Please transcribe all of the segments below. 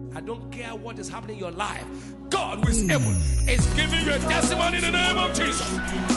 I don't care what is happening in your life. God who is able is giving you a testimony in the name of Jesus.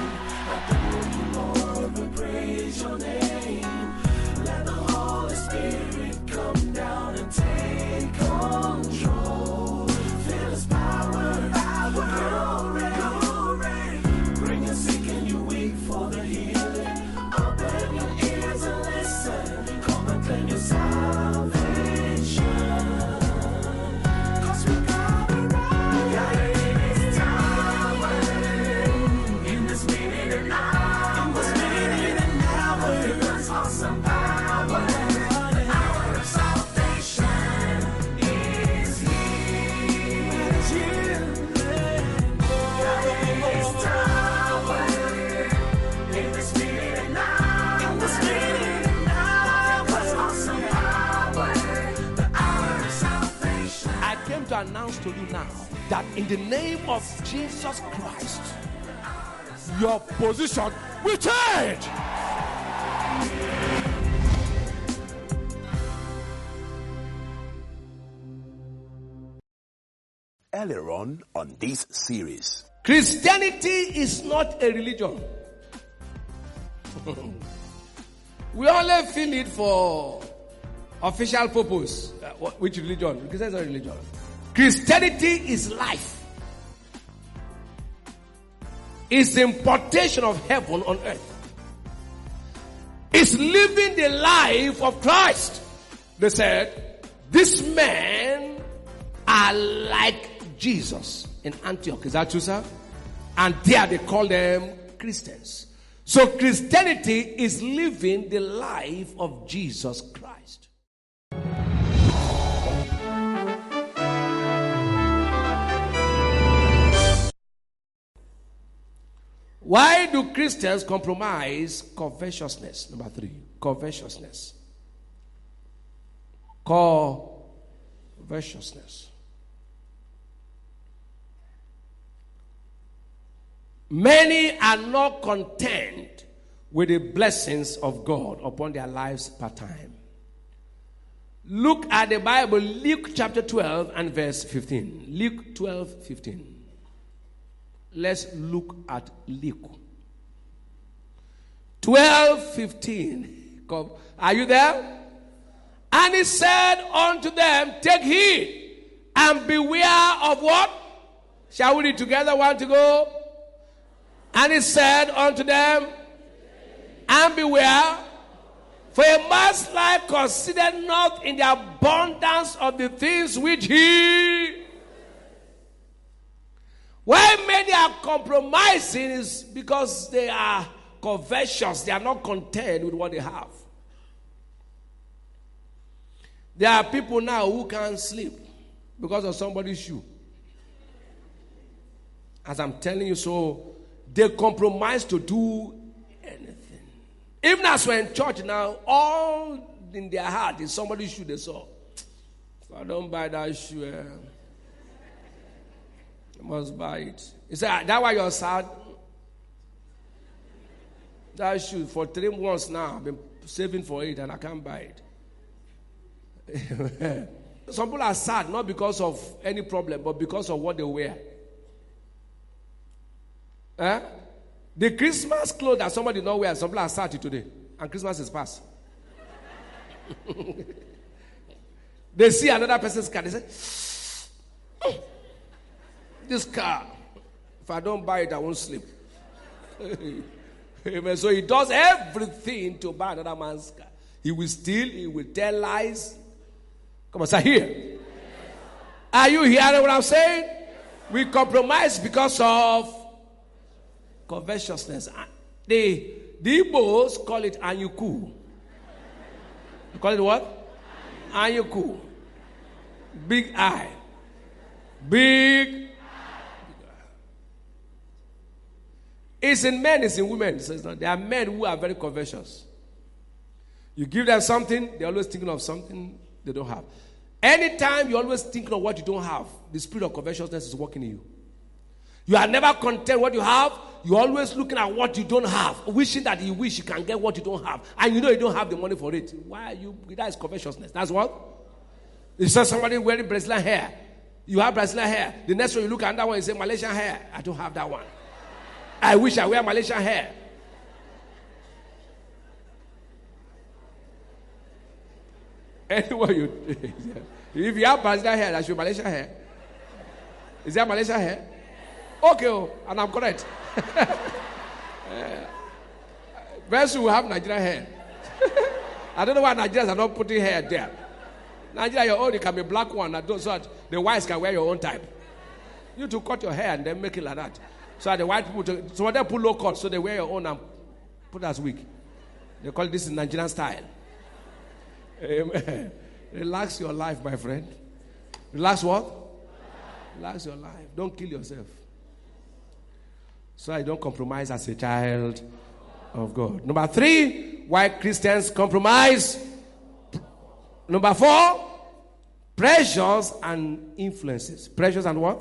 Lord, praise your name. Let the Holy Spirit come down and take control. Feel His power, glory. Bring your sick and your weak for the healing. Open your ears and listen. Come and claim your salvation. To announce to you now that in the name of Jesus Christ, your position will change. Earlier on this series, Christianity is not a religion. We only feel it for official purpose. Which religion? Because that's not a religion. Christianity is life. It's the importation of heaven on earth. It's living the life of Christ. They said, these men are like Jesus in Antioch. Is that true, sir? And there they call them Christians. So Christianity is living the life of Jesus Christ. Why do Christians compromise covetousness? Number 3, covetousness. Covetousness. Many are not content with the blessings of God upon their lives part time. Look at the Bible, Luke chapter 12 and verse 15. Luke 12, 15. Let's look at Luke 12:15. Are you there? And he said unto them, take heed and beware of what? Shall we read together? Want to go? And he said unto them, and beware, for a man's life considered not in the abundance of the things which he. Why many are compromising is because they are covetous. They are not content with what they have. There are people now who can't sleep because of somebody's shoe. As I'm telling you, so they compromise to do anything. Even as we're in church now, all in their heart is somebody's shoe they saw. If I don't buy that shoe, you must buy it. You say, that's why you're sad? That shoe, for 3 months now, I've been saving for it and I can't buy it. Some people are sad not because of any problem, but because of what they wear. The Christmas clothes that somebody did not wear, some people are sad today, and Christmas is past. They see another person's car, they say, this car, if I don't buy it, I won't sleep. Amen. So he does everything to buy another man's car. He will steal, he will tell lies. Come on, say here. Are you hearing what I'm saying? We compromise because of covetousness. The Igbos call it anyuku. You call it what? Anyuku. Big eye. Big. It's in men, it's in women. So it's not. There are men who are very covetous. You give them something, they're always thinking of something they don't have. Anytime you're always thinking of what you don't have, the spirit of covetousness is working in you. You are never content what you have. You're always looking at what you don't have, wishing that you wish you can get what you don't have. And you know you don't have the money for it. Why are you? That is covetousness. That's what? You saw somebody wearing Brazilian hair. You have Brazilian hair. The next one you look at that one, you say Malaysian hair. I don't have that one. I wish I wear Malaysian hair. Anyway, if you have Brazilian hair, that's your Malaysian hair. Is that Malaysian hair? Okay, and I'm correct. Very soon we'll have Nigerian hair. I don't know why Nigerians are not putting hair there. Nigeria, your own, it can be black one, so that the whites can wear your own type. You to cut your hair and then make it like that. So that the white people, so they put low cut, so they wear your own and put as wig. They call this Nigerian style. Amen. Relax your life, my friend. Relax what? Relax your life. Don't kill yourself. So I don't compromise as a child of God. Number 3, why Christians compromise. Number 4, pressures and influences. Pressures and what?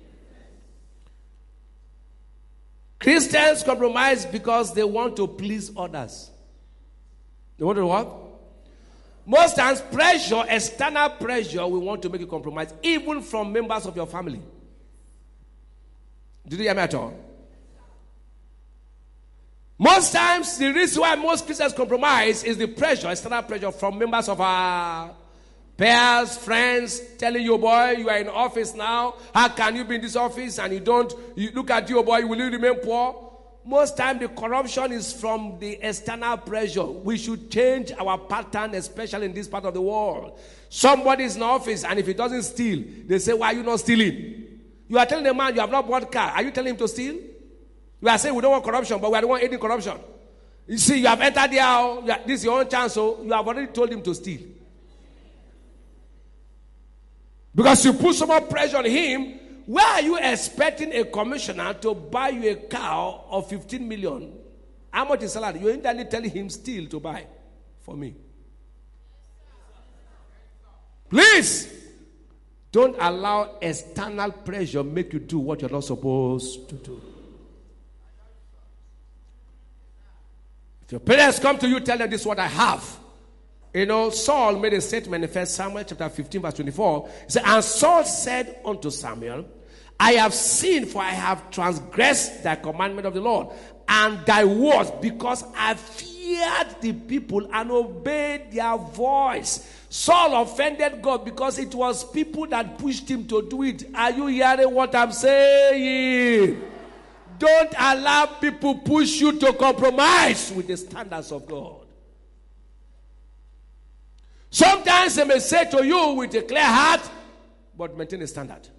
Christians compromise because they want to please others. They want to what? Most times, pressure, external pressure, we want to make a compromise, even from members of your family. Did you hear me at all? Most times, the reason why most Christians compromise is the pressure, external pressure from members of our peers, friends, telling you, boy, you are in office now. How can you be in this office and you look at you, boy, will you remain poor? Most time the corruption is from the external pressure. We should change our pattern, especially in this part of the world. Somebody is in office and if he doesn't steal, they say, why are you not stealing? You are telling the man you have not bought car. Are you telling him to steal? We are saying we don't want corruption, but we are the one aiding corruption. You see, you have entered there. This is your own chance, so you have already told him to steal. Because you put so much pressure on him. Where are you expecting a commissioner to buy you a car of 15 million? How much is salary? You're instantly telling him still to buy for me. Please, don't allow external pressure make you do what you're not supposed to do. If your parents come to you, tell them this is what I have. You know, Saul made a statement in 1 Samuel chapter 15 verse 24. He said, and Saul said unto Samuel, I have sinned, for I have transgressed thy commandment of the Lord and thy words, because I feared the people and obeyed their voice. Saul offended God because it was people that pushed him to do it. Are you hearing what I'm saying? Don't allow people push you to compromise with the standards of God. Sometimes they may say to you with a clear heart, but maintain a standard.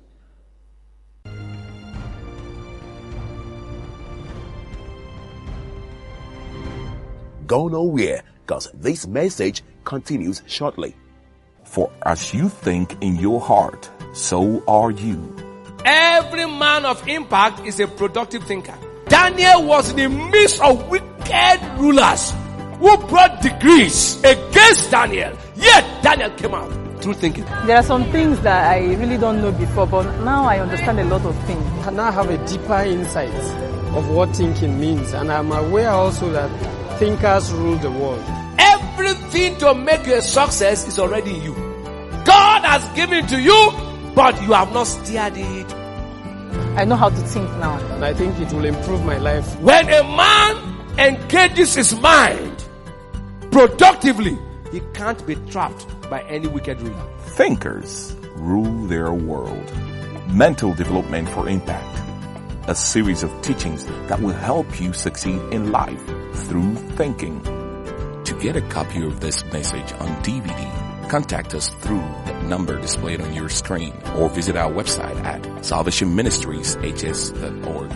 Go nowhere, because this message continues shortly. For as you think in your heart, so are you. Every man of impact is a productive thinker. Daniel was in the midst of wicked rulers who brought decrees against Daniel. Yet Daniel came out through thinking. There are some things that I really don't know before, but now I understand a lot of things. I now have a deeper insight of what thinking means, and I'm aware also that thinkers rule the world. Everything to make you a success is already in you. God has given to you, but you have not steered it. I know how to think now. And I think it will improve my life. When a man engages his mind productively, he can't be trapped by any wicked ruler. Thinkers rule their world. Mental development for impact. A series of teachings that will help you succeed in life through thinking. To get a copy of this message on DVD, contact us through the number displayed on your screen or visit our website at salvationministrieshs.org.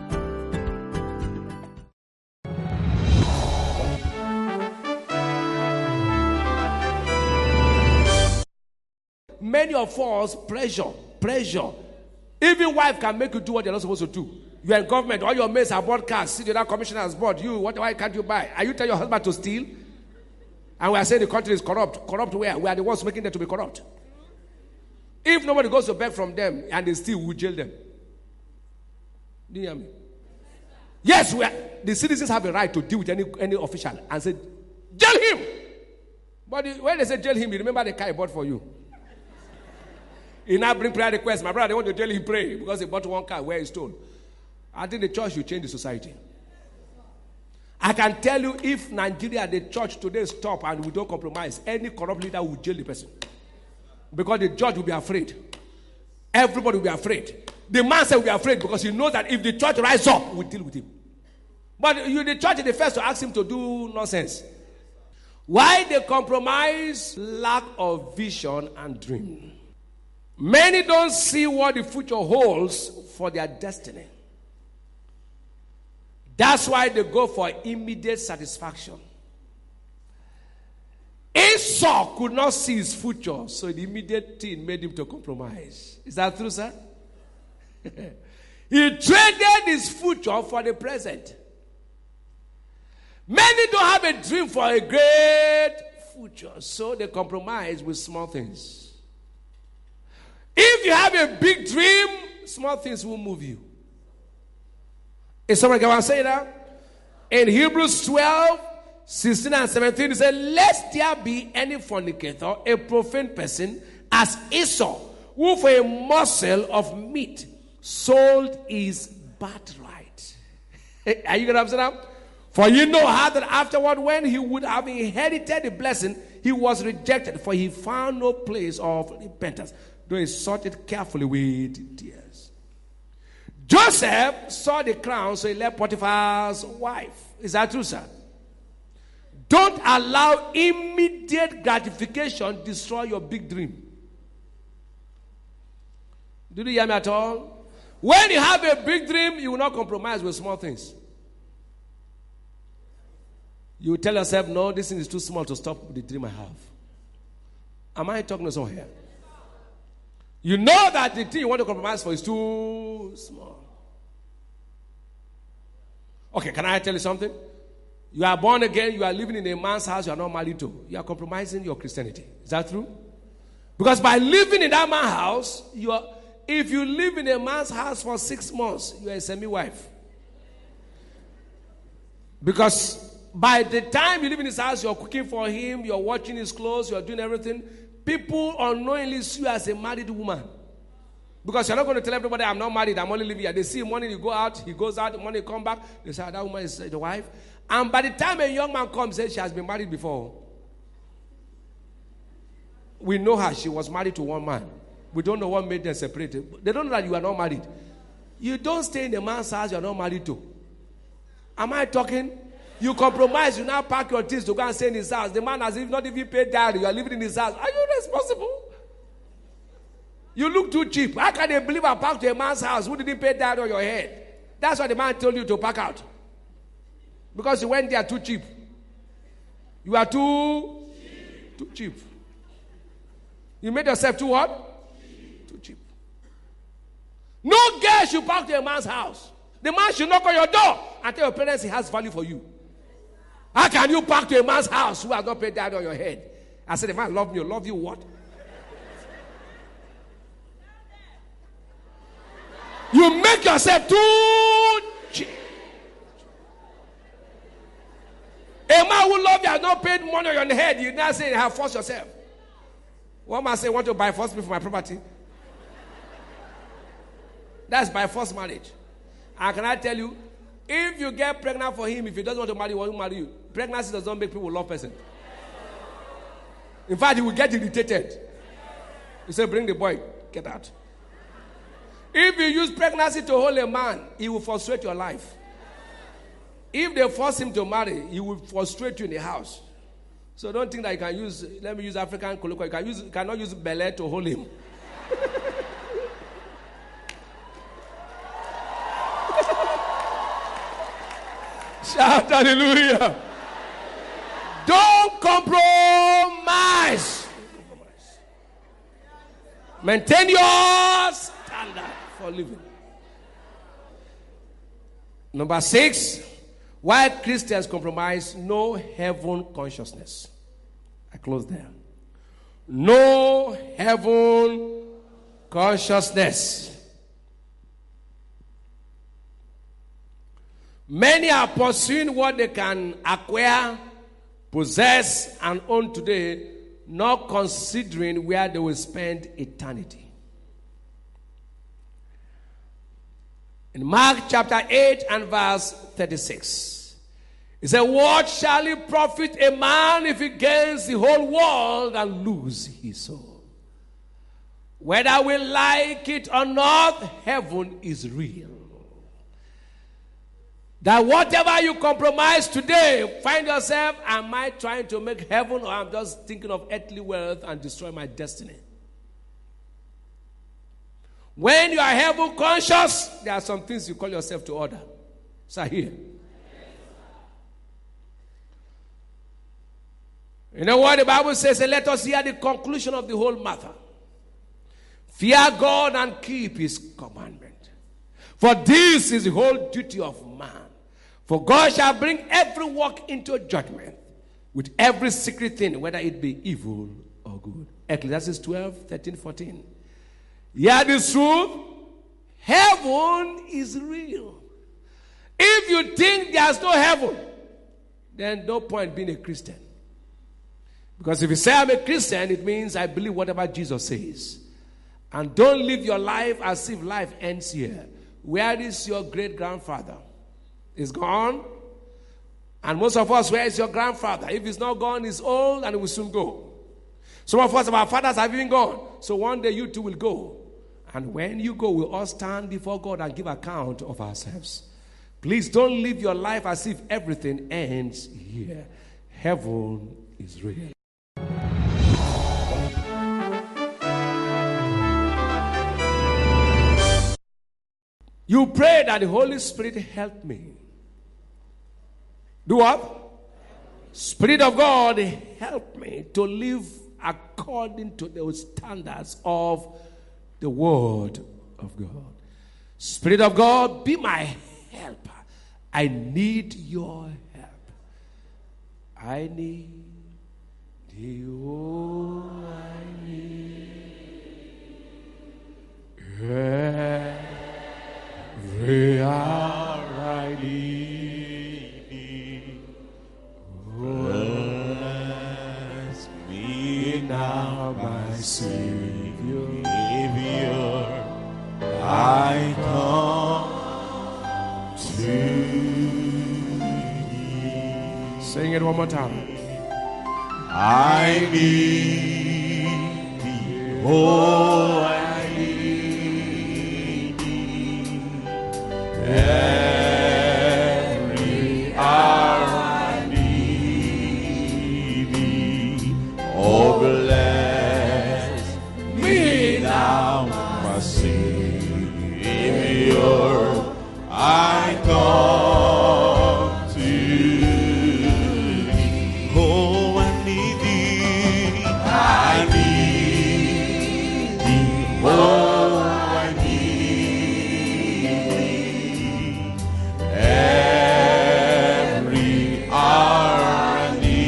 Many of us, pressure. Even wife can make you do what you're not supposed to do. You are in government, all your mates are bought cars, see the other commissioner has bought you, why can't you buy? Are you telling your husband to steal? And we are saying the country is corrupt. Corrupt where? We are the ones making them to be corrupt. If nobody goes to beg from them and they steal, we jail them. Do you hear me? Yes, the citizens have a right to deal with any official and say, jail him! But when they say jail him, you remember the car he bought for you. He now bring prayer requests. My brother, they want to tell him pray because he bought one car where he stole. I think the church should change the society. I can tell you, if Nigeria, the church today stop and we don't compromise, any corrupt leader will jail the person. Because the judge will be afraid. Everybody will be afraid. The master will be afraid because he knows that if the church rise up, we'll deal with him. But the church is the first to ask him to do nonsense. Why they compromise? Lack of vision and dream. Many don't see what the future holds for their destiny. That's why they go for immediate satisfaction. Esau could not see his future, so the immediate thing made him to compromise. Is that true, sir? He traded his future for the present. Many don't have a dream for a great future, so they compromise with small things. If you have a big dream, small things will move you. Is someone going to say that? In Hebrews 12, 16 and 17, it says, lest there be any fornicator, a profane person, as Esau, who for a morsel of meat sold his birthright. Are you going to understand that? For you know how that afterward, when he would have inherited the blessing, he was rejected, for he found no place of repentance, though he sought it carefully with tears. Joseph saw the crown, so he left Potiphar's wife. Is that true, sir? Don't allow immediate gratification destroy your big dream. Did you hear me at all? When you have a big dream, you will not compromise with small things. You will tell yourself, no, this thing is too small to stop the dream I have. Am I talking to someone here? You know that the thing you want to compromise for is too small. Okay, can I tell you something? You are born again, you are living in a man's house you are not married to. You are compromising your Christianity. Is that true? Because by living in that man's house, if you live in a man's house for 6 months, you are a semi-wife. Because by the time you live in his house, you are cooking for him, you are watching his clothes, you are doing everything. People unknowingly see you as a married woman. Because you're not going to tell everybody, I'm not married, I'm only living here. They see him morning, you go out, he goes out, morning, come back. They say, that woman is the wife. And by the time a young man comes, says she has been married before. We know her, she was married to one man. We don't know what made them separated. They don't know that you are not married. You don't stay in a man's house you are not married to. Am I talking? You compromise, you now pack your things to go and stay in his house. The man has not even paid dowry. You are living in his house. Are you responsible? You look too cheap. How can a believer pack to a man's house who didn't pay dowry on your head? That's why the man told you to pack out. Because you went there too cheap. You are too cheap. You made yourself too what? Too cheap. No girl should pack to a man's house. The man should knock on your door and tell your parents he has value for you. How can you pack to a man's house who has not paid that on your head? I said, the man love me. Love you what? You make yourself too cheap. A man who love you has not paid money on your head. You now say you have forced yourself. One man say, want to buy force me for my property. That's by forced marriage. And can I tell you, if you get pregnant for him, if he doesn't want to marry you, he won't marry you. Pregnancy does not make people love person. In fact, he will get irritated. He said, bring the boy, get out. If you use pregnancy to hold a man, he will frustrate your life. If they force him to marry, he will frustrate you in the house. So don't think that you can use, let me use African colloquial, you cannot use Bel-Air to hold him. Shout hallelujah. Don't compromise. Maintain your standard for living. Number 6, why Christians compromise? No heaven consciousness. I close there. No heaven consciousness. Many are pursuing what they can acquire, possess, and own today, not considering where they will spend eternity. In Mark chapter 8 and verse 36. He said, what shall it profit a man if he gains the whole world and lose his soul? Whether we like it or not, heaven is real. That whatever you compromise today, find yourself, am I trying to make heaven or I'm just thinking of earthly wealth and destroy my destiny? When you are heaven conscious, there are some things you call yourself to order. So here. You know what the Bible says? Let us hear the conclusion of the whole matter. Fear God and keep his commandment. For this is the whole duty of man. For God shall bring every work into judgment with every secret thing, whether it be evil or good. Ecclesiastes 12, 13, 14. Hear this truth. Heaven is real. If you think there's no heaven, then no point being a Christian. Because if you say I'm a Christian, it means I believe whatever Jesus says. And don't live your life as if life ends here. Where is your great-grandfather? He's gone. And most of us, where is your grandfather? If he's not gone, he's old and he will soon go. Some of us, our fathers have even gone. So one day you too will go. And when you go, we'll all stand before God and give account of ourselves. Please don't live your life as if everything ends here. Heaven is real. You pray that the Holy Spirit help me. Do what? Spirit of God, help me to live according to the standards of the Word of God. Spirit of God, be my helper. I need your help. I need you. I need every hour I need. Bless me now, my Savior. I come to thee. Sing it one more time. I need thee. Oh, I need thee. Every hour I need thee. Oh, bless me now, my Savior. I come to thee. Oh, I need thee. I need thee. Oh, I need thee. Every hour I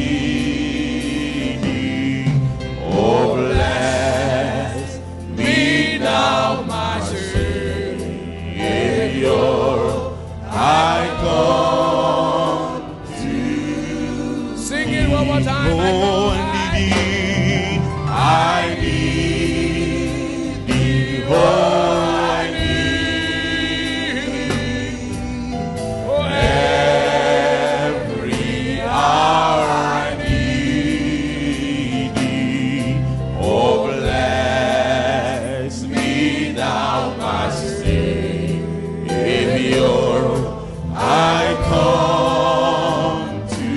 need thee. Oh, bless me now, my Savior. I come to. Sing it one more time. Oh, I need thee. I need thee. Oh, I need thee. Oh, every hour I need thee. Oh, bless me now, my Savior. I come to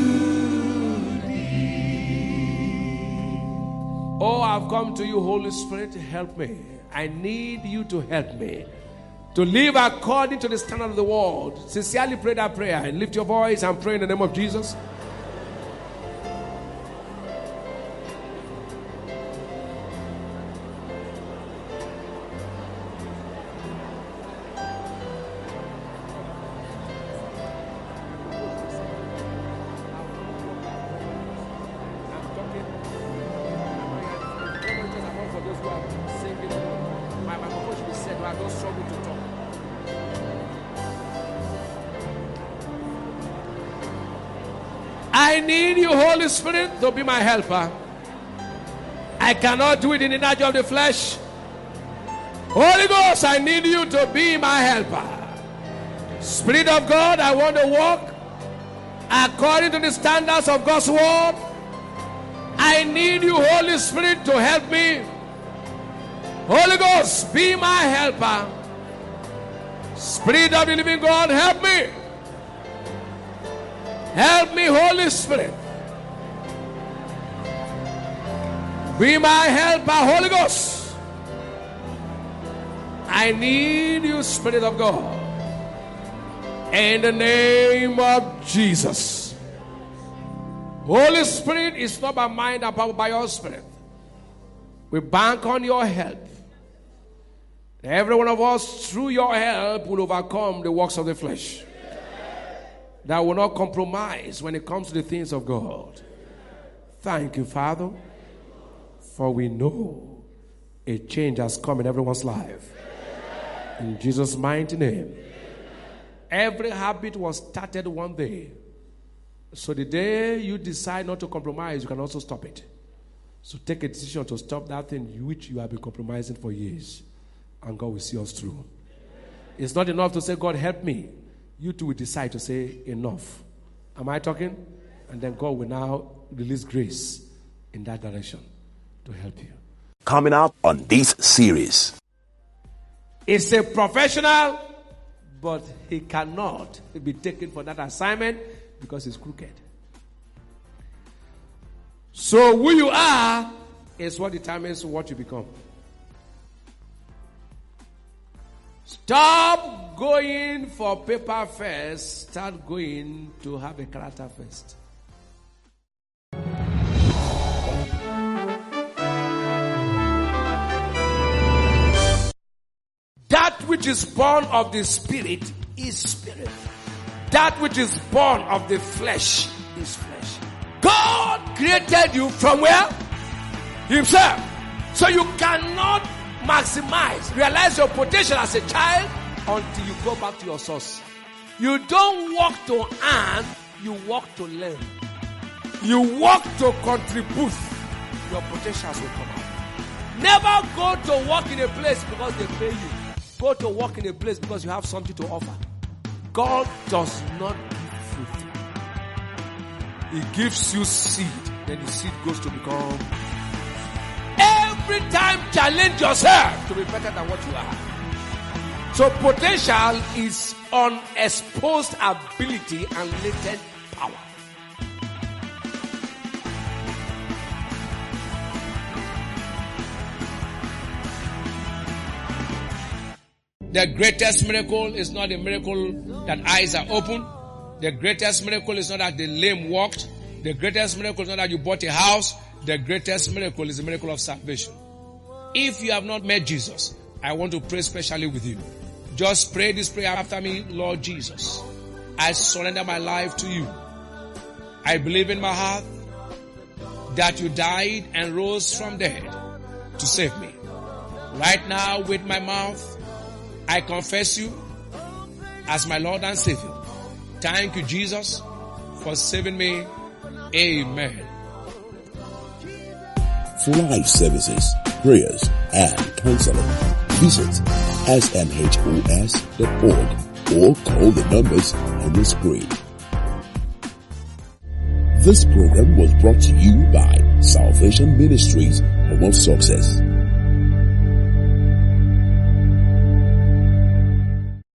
thee. Oh, I've come to you, Holy Spirit, help me. I need you to help me to live according to the standard of the world. Sincerely pray that prayer and lift your voice and pray in the name of Jesus. I need you, Holy Spirit, to be my helper. I cannot do it in the nature of the flesh. Holy Ghost, I need you to be my helper. Spirit of God, I want to walk according to the standards of God's word. I need you, Holy Spirit, to help me. Holy Ghost, be my helper. Spirit of the living God, help me. Help me, Holy Spirit. Be my helper, Holy Ghost. I need you, Spirit of God. In the name of Jesus. Holy Spirit, it's not by mind and power, by your Spirit. We bank on your help. Every one of us, through your help, will overcome the works of the flesh. That will not compromise when it comes to the things of God. Thank you, Father, for we know a change has come in everyone's life. In Jesus' mighty name. Every habit was started one day. So the day you decide not to compromise, you can also stop it. So take a decision to stop that thing which you have been compromising for years. And God will see us through. It's not enough to say, God, help me. You too will decide to say, enough. Am I talking? And then God will now release grace in that direction to help you. Coming up on this series. It's a professional, but he cannot be taken for that assignment because he's crooked. So who you are is what determines what you become. Stop going for paper first. Start going to have a character first. That which is born of the Spirit is spirit. That which is born of the flesh is flesh. God created you from where? Himself. So you cannot realize your potential as a child until you go back to your source. You don't walk to earn, you walk to learn. You walk to contribute. Your potentials will come out. Never go to work in a place because they pay you. Go to work in a place because you have something to offer. God does not give fruit. He gives you seed. Then the seed goes to become. Every time challenge yourself to be better than what you are. So potential is unexposed ability and latent power. The greatest miracle is not a miracle that eyes are open. The greatest miracle is not that the lame walked. The greatest miracle is not that you bought a house. The greatest miracle is the miracle of salvation. If you have not met Jesus, I want to pray specially with you. Just pray this prayer after me. Lord Jesus, I surrender my life to you. I believe in my heart that you died and rose from dead to save me. Right now, with my mouth, I confess you as my Lord and Savior. Thank you, Jesus, for saving me. Amen. For life services, prayers, and counseling, visit smhos.org or call the numbers on the screen. This program was brought to you by Salvation Ministries, Home of Success.